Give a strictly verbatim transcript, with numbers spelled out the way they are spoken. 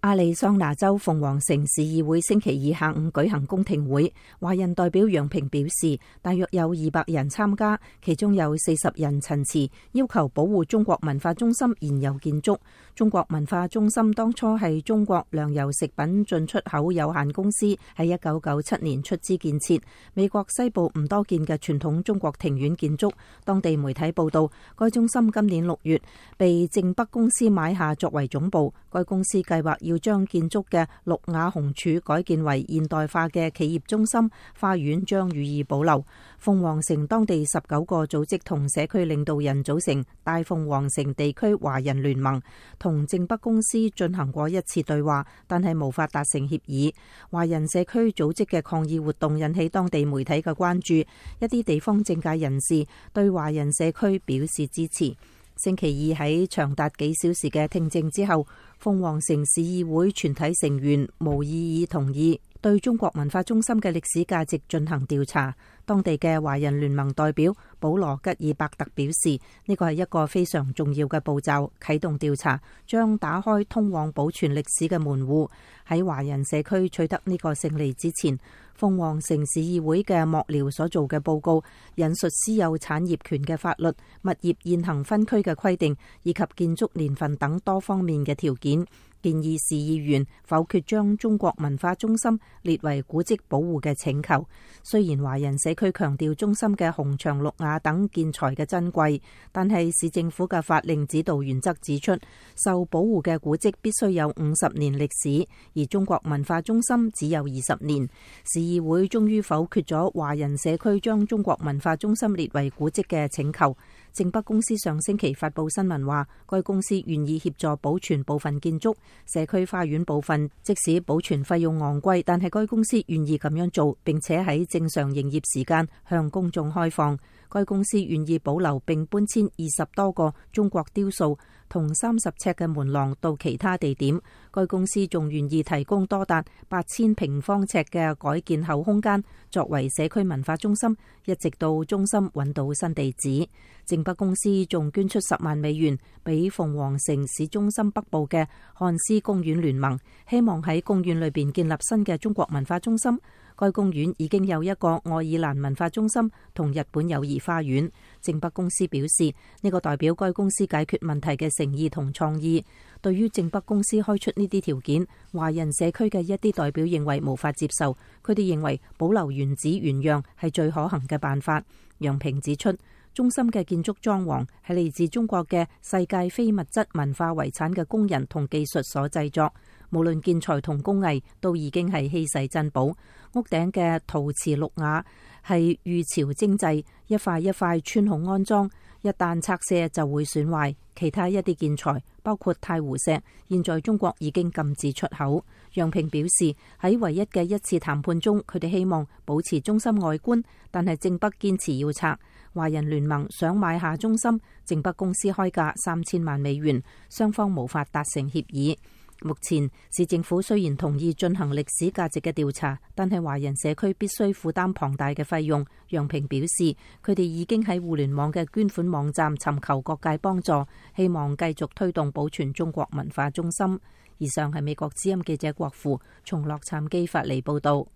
亞利桑那州鳳凰城市議會星期二下午舉行公聽會，華人代表楊平表示，大約有二百人參加，其中有四十人陳詞，要求保護中國文化中心現有建築。中國文化中心當初係中國糧油食品進出口有限公司喺一九九七年出資建設，美國西部唔多見嘅傳統中國庭院建築。當地媒體報道，該中心今年六月被正北公司買下作為總部，該公司計劃要要將建築嘅綠雅紅柱改建為現代化嘅企業中心，花園將予以保留。鳳凰城當地十九個組織同社區領導人組成大鳳凰城地區華人聯盟，同正北公司進行過一次對話，但係無法達成協議。華人社區組織嘅抗議活動引起當地媒體嘅關注，一啲地方政界人士對華人社區表示支持。星期二喺長達幾小時嘅聽證之後，鳳凰城市議會全體成員無異議同意對中國文化中心嘅歷史價值進行調查。當地嘅華人聯盟代表保羅吉爾伯特表示，呢個係一個非常重要嘅步驟，啟動調查將打開通往保存歷史嘅門戶。喺華人社區取得呢個勝利之前，鳳凰城市議會嘅幕僚所做嘅報告引述私有產業權嘅法律、物業現行分區嘅規定以及建築年份等多方面嘅條件，建議市議員否決將中國文化中心列為古蹟保護嘅請求。雖然華人社區強調中心嘅紅牆綠瓦等建材嘅珍貴，但係市政府嘅法令指導原則指出，受保護嘅古蹟必須有五十年歷史，而中國文化中心只有二十年。市議會終於否決咗華人社區將中國文化中心列為古蹟嘅請求。正北公司上星期發布新聞話，該公司願意協助保存部分建築，社區花園部分即使保存費用昂貴，但係該公司願意咁樣做，並且喺正常營業時間向公眾開放。該公司願意保留並搬遷二十多個中國雕塑同三十尺嘅門廊到其他地點。該公司仲願意提供多達八千平方尺嘅改建後空間作為社區文化中心，一直到中心揾到新地址。正北公司仲捐出十萬美元俾鳳凰城市中心北部嘅漢斯公園聯盟，希望喺公園裏邊建立新嘅中國文化中心。該公園已經有一個愛爾蘭文化中心同日本友誼花園。正北公司表示，呢個代表該公司解決問題嘅誠意同創意。對於正北公司開出呢啲條件，華人社區嘅一啲代表認為無法接受，佢哋認為保留原址原樣係最可行嘅辦法。楊平指出，中心嘅建築裝潢係嚟自中國嘅世界非物質文化遺產嘅工人同技術所製作，無論建材同工藝都已經係稀世珍寶。屋頂嘅陶瓷綠瓦係預潮精製，一塊一塊穿孔安裝，一旦拆卸就會損壞。其他一啲建材包括太湖石，現在中國已經禁止出口。楊平表示，喺唯一嘅一次談判中，佢哋希望保持中心外觀，但係正北堅持要拆。華人聯盟想買下中心，正北公司開價三千萬美元，雙方無法達成協議。目前市政府雖然同意進行歷史價值嘅調查，但係華人社區必須負擔龐大嘅費用。楊平表示，佢哋已經喺互聯網嘅捐款網站尋求各界幫助，希望繼續推動保存中國文化中心。以上係美國之音記者郭富從洛杉磯發嚟報道。